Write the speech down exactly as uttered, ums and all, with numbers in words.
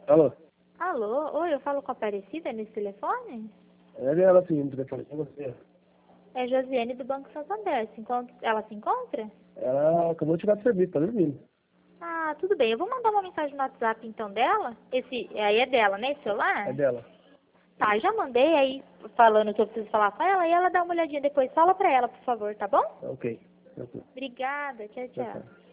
Alô? Alô, oi, eu falo com a Aparecida nesse telefone? É ela sim, no telefone com você. É Josiane do Banco Santander. Se encontra... Ela se encontra? Ela acabou de tirar do serviço, tá dormindo. Ah, tudo bem. Eu vou mandar uma mensagem no WhatsApp então dela. Esse aí é dela, né? Esse celular? É dela. Tá, já mandei aí falando que eu preciso falar com ela e ela dá uma olhadinha depois. Fala pra ela, por favor, tá bom? Ok. Ok. Obrigada. Tchau, Tchau, tchau. tchau.